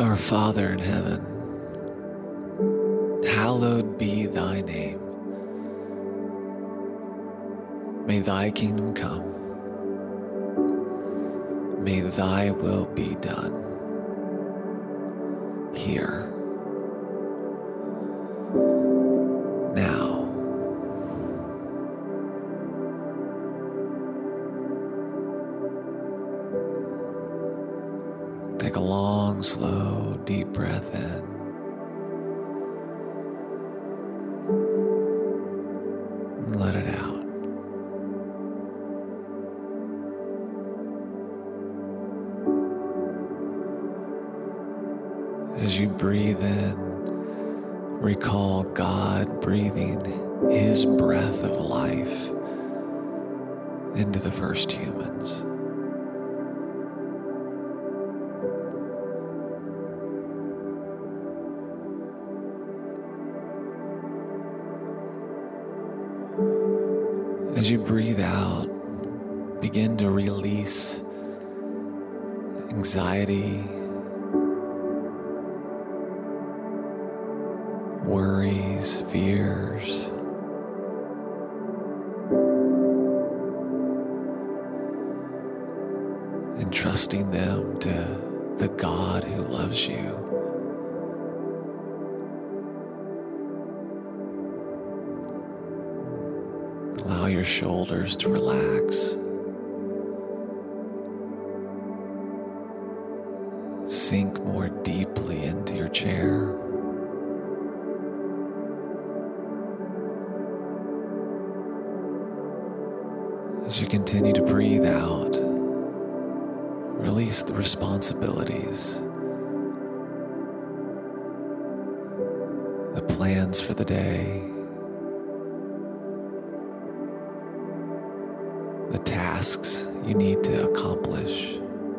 Our Father in heaven, hallowed be thy name. May thy kingdom come. May thy will be done here, now. Take a long, slow, deep breath in. And let it out. As you breathe in, recall God breathing His breath of life into the first humans. As you breathe out, begin to release anxiety, worries, fears, entrusting them to the God who loves you. Allow your shoulders to relax. Sink more deeply into your chair. As you continue to breathe out, release the responsibilities, the plans for the day, the tasks you need to accomplish.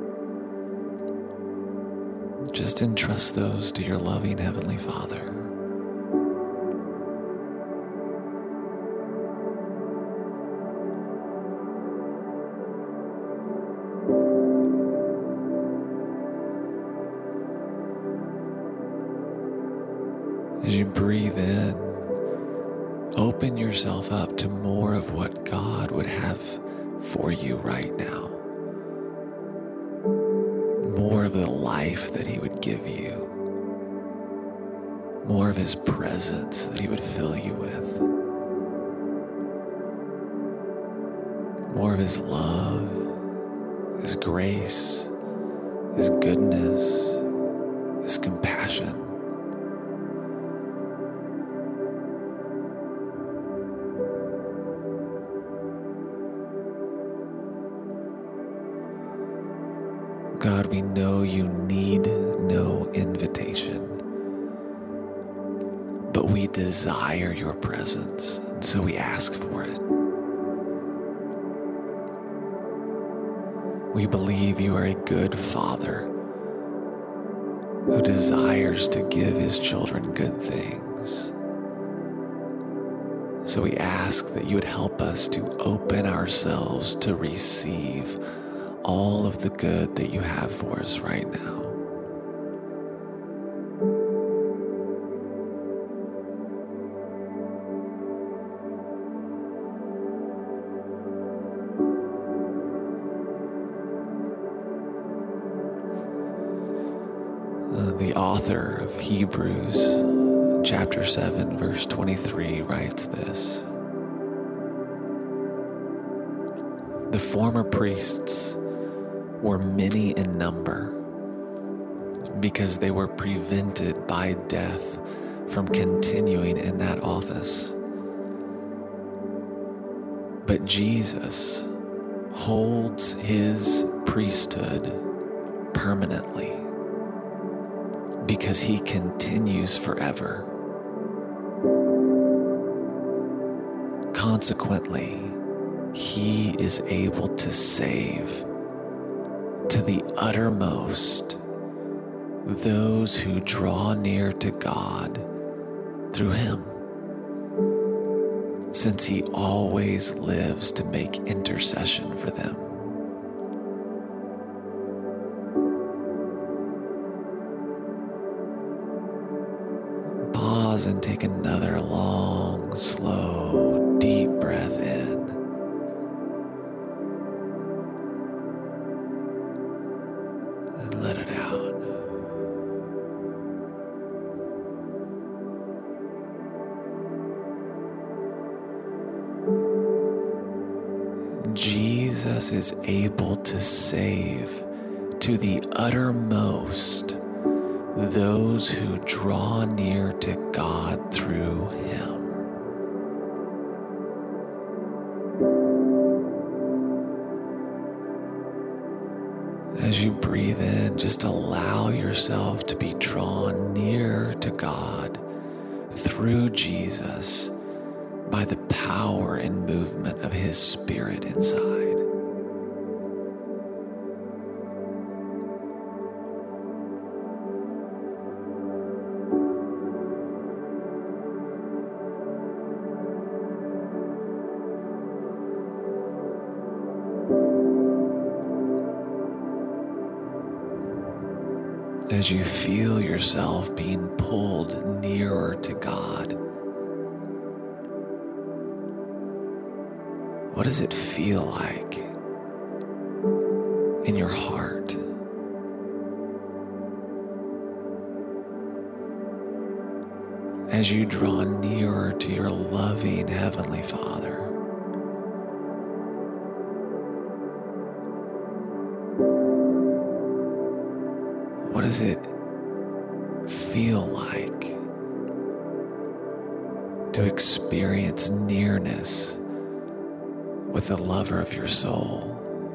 Just entrust those to your loving Heavenly Father. As you breathe in, open yourself up to more of what God would have for you right now. More of the life that He would give you. More of His presence that He would fill you with. More of His love, His grace, His goodness, His compassion. God, we know you need no invitation, but we desire your presence, and so we ask for it. We believe you are a good Father who desires to give His children good things. So we ask that you would help us to open ourselves to receive all of the good that you have for us right now. The author of Hebrews, chapter 7, verse 23, writes this: "The former priests were many in number because they were prevented by death from continuing in that office. But Jesus holds His priesthood permanently because He continues forever. Consequently, He is able to save to the uttermost those who draw near to God through Him, since He always lives to make intercession for them." pause and take another long, slow, deep breath in. And let it out. Jesus is able to save to the uttermost those who draw near to God through Him. As you breathe in, just allow yourself to be drawn near to God through Jesus by the power and movement of His Spirit inside. As you feel yourself being pulled nearer to God, what does it feel like in your heart? As you draw nearer to your loving Heavenly Father, what does it feel like to experience nearness with the lover of your soul?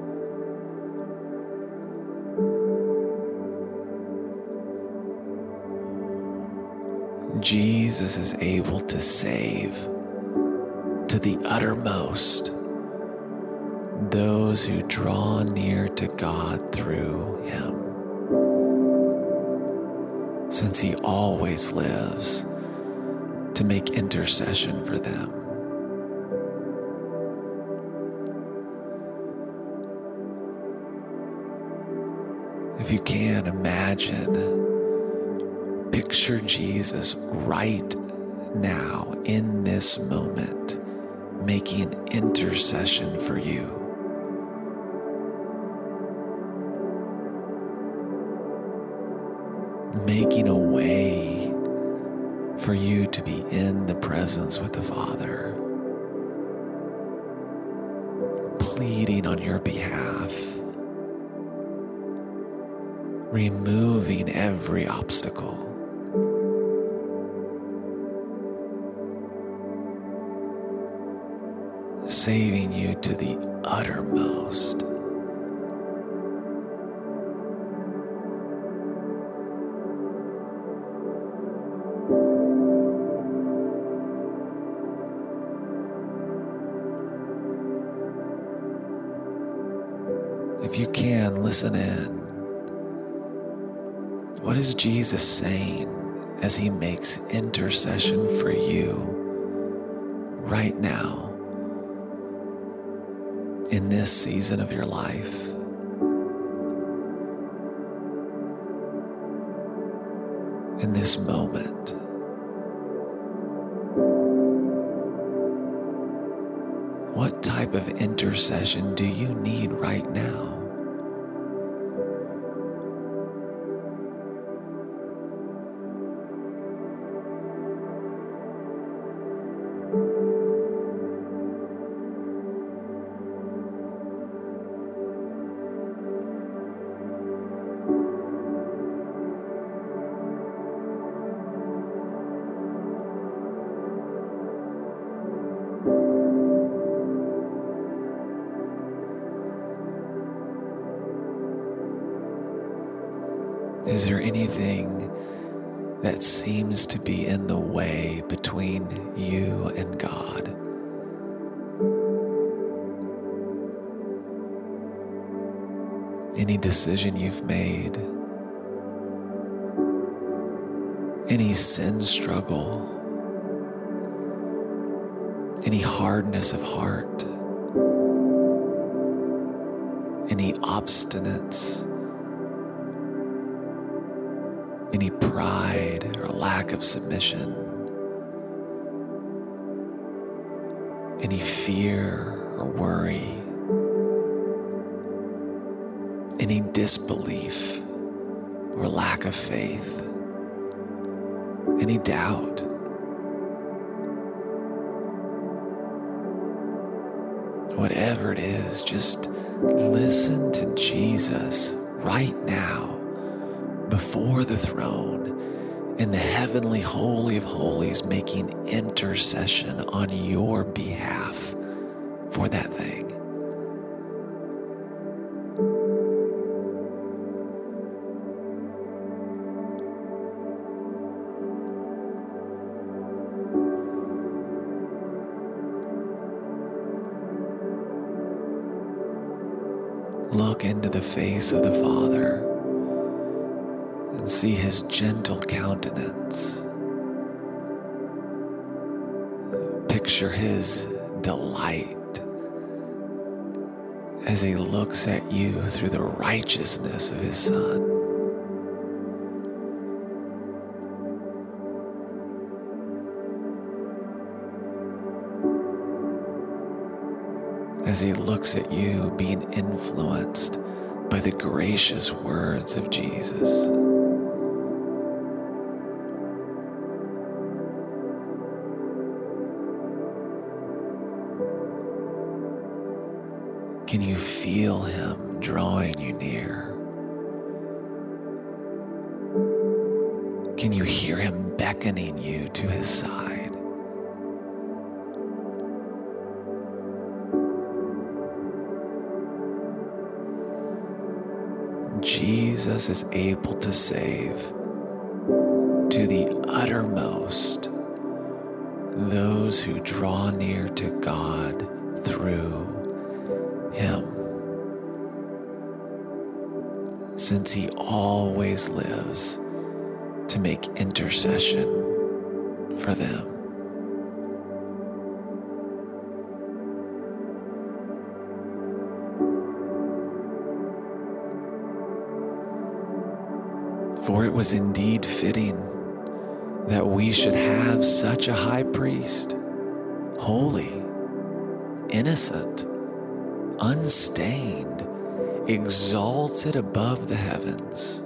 Jesus is able to save to the uttermost those who draw near to God through Him, since He always lives to make intercession for them. If you can, picture Jesus right now in this moment, making intercession for you. Making a way for you to be in the presence with the Father, pleading on your behalf, removing every obstacle, saving you to the uttermost. If you can, listen in. What is Jesus saying as He makes intercession for you right now in this season of your life? In this moment? What type of intercession do you need right now? Is there anything that seems to be in the way between you and God? Any decision you've made? Any sin struggle? Any hardness of heart? Any obstinance? Any pride or lack of submission? any fear or worry, any disbelief or lack of faith, any doubt. Whatever it is, just listen to Jesus right now before the throne in the heavenly holy of holies, making intercession on your behalf for that thing. Look into the face of the Father and see his gentle countenance. Picture his delight as he looks at you through the righteousness of his Son. As he looks at you being influenced by the gracious words of Jesus. Can you feel him drawing you near? Can you hear him beckoning you to his side? Jesus is able to save to the uttermost those who draw near to God through him, since he always lives to make intercession for them. For it was indeed fitting that we should have such a high priest, holy, innocent, unstained, exalted above the heavens.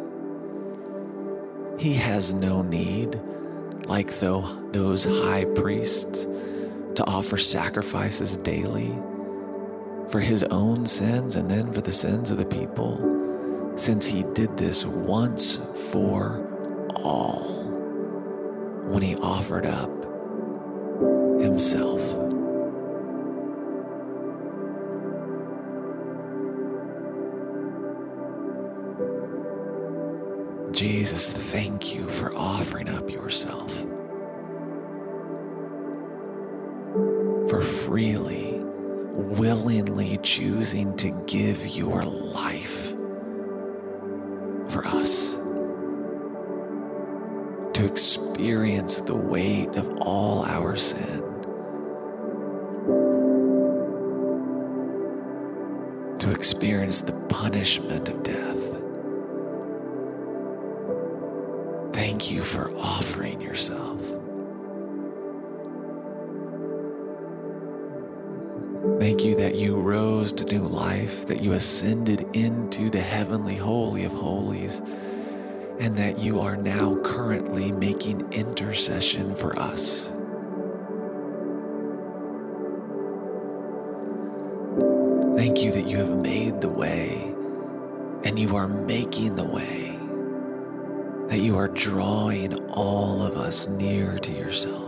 He has no need, like those high priests, to offer sacrifices daily for his own sins and then for the sins of the people, since he did this once for all when he offered up himself. Jesus, thank you for offering up yourself, for freely, willingly choosing to give your life for us, to experience the weight of all our sin, to experience the punishment of death. Thank you for offering yourself. Thank you that you rose to new life, that you ascended into the heavenly holy of holies, and that you are now currently making intercession for us. Thank you that you have made the way, and you are making the way, that you are drawing all of us near to yourself.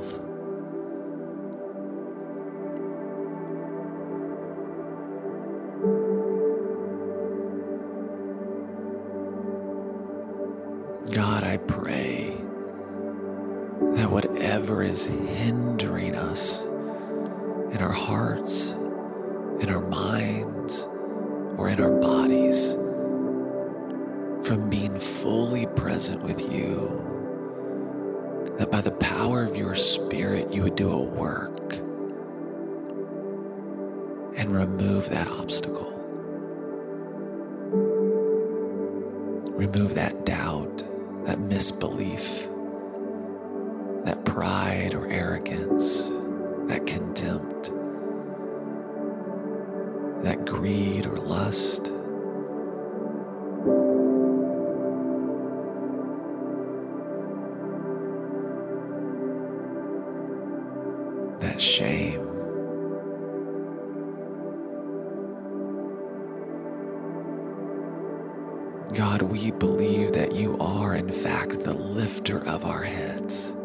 God, I pray that whatever is hindering us in our hearts, in our minds, or in our bodies from being fully present with you, that by the power of your Spirit you would do a work and remove that obstacle. Remove that doubt, that misbelief, that pride or arrogance, that contempt, greed or lust. That shame. God, we believe that you are, in fact, the lifter of our heads.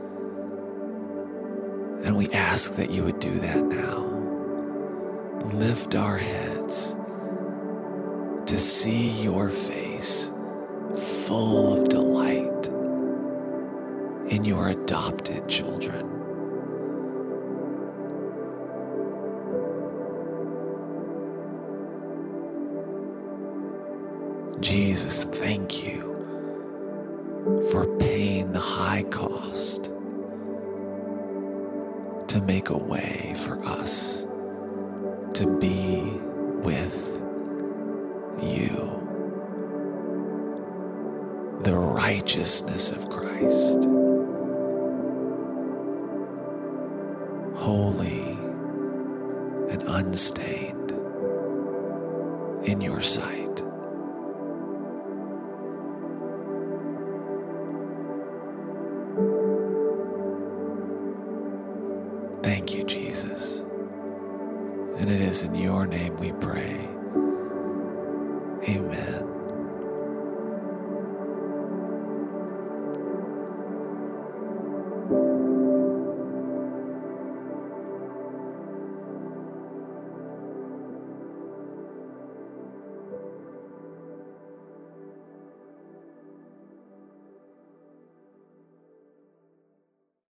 And we ask that you would do that now. Lift our heads to see your face full of delight in your adopted children. Jesus, thank you for paying the high cost to make a way for us to be with you. The righteousness of Christ, holy and unstained in your sight. Thank you, Jesus. And it is in your name we pray.